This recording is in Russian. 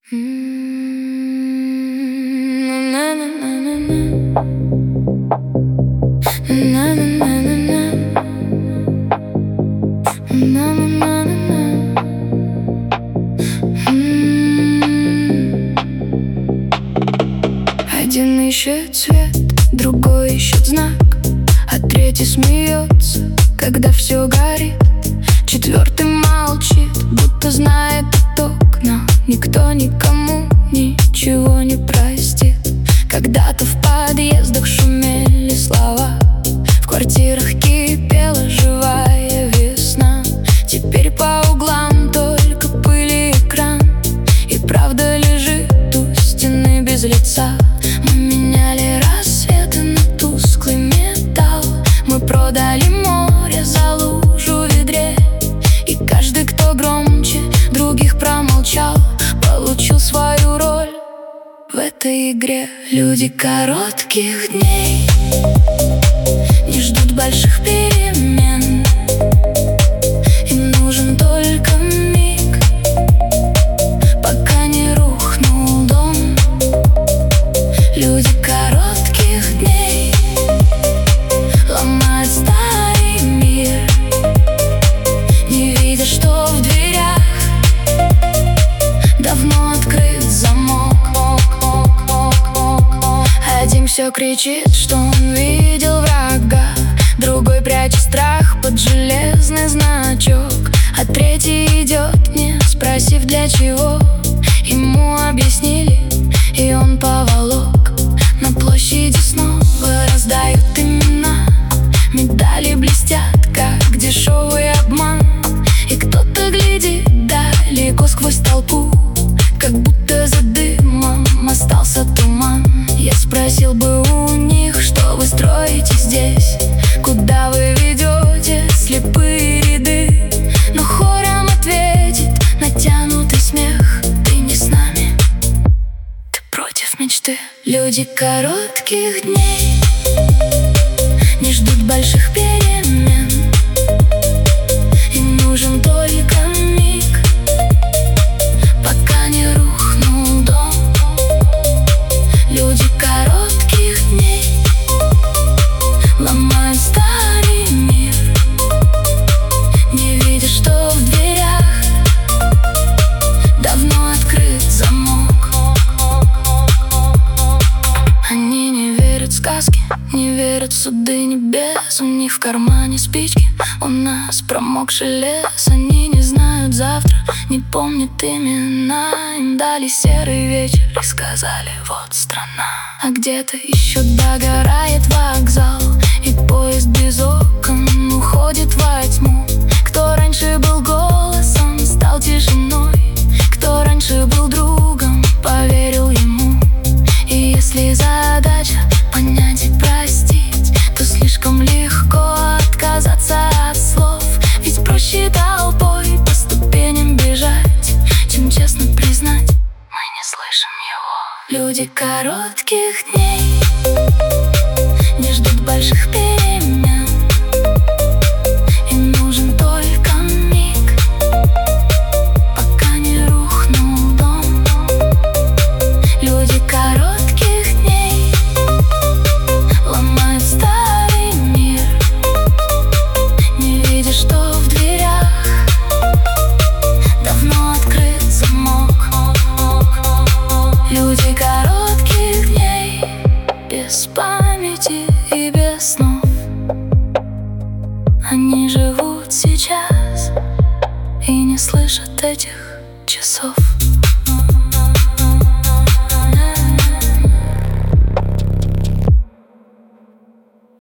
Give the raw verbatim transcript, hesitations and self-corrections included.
Один ищет свет, другой ищет знак, а третий смеется, когда все горит. Четвертый молчит, будто знает итог, но никто никому ничего не простит. Когда-то в подъездах шумели слова, в квартирах кипела живая весна. Теперь по углам только пыль и экран, и правда лежит у стены без лица. Мы меняли рассветы на тусклый металл, мы продали море за лужу в ведре. И каждый, кто громче других промолчал, получил свою роль в этой игре. Люди коротких дней не ждут больших перемен, им нужен только миг, пока не рухнул дом. Люди коротких дней ломают старый мир, не видя, что в дверях давно открыт замок. Один все кричит, что он видел врага, другой прячет страх под железный значок, а третий идет, не спросив для чего. Ему объяснили, и он поволок. На площади снова раздают имена, медали блестят, как дешевый обман. И кто-то глядит далеко сквозь толпу, как будто за дымом остался туман. Я спросил бы у них, что вы строите здесь, куда вы ведете слепые ряды. Но хором ответит натянутый смех: ты не с нами, ты против мечты. Люди коротких дней не ждут больших перемен, им нужен только миг, пока не рухнул дом. Люди коротких дней ломают старый мир, не видя, что в дверях давно открыт замок. Они не верят в сказки, не верят в суды небес. У них в кармане спички, у нас промокший лес. Они не знают завтра, не помнят имена. Им дали серый вечер и сказали: вот страна. А где-то еще догорает вокзал, и поезд без окон уходит во тьму. Кто раньше был голосом, стал тишиной, кто раньше был другом, поверил ему. И если задача понять и простить, то слишком легко отказаться от слов. Ведь проще толпой по ступеням бежать, чем честно признать: мы не слышим его. Люди коротких дней не ждут больших перемен, им нужен только миг, пока не рухнул дом. Люди коротких дней ломают старый мир, не видя, что в дверях давно открыт замок. Люди коротких дней без памяти и без снов, они живут сейчас и не слышат этих часов.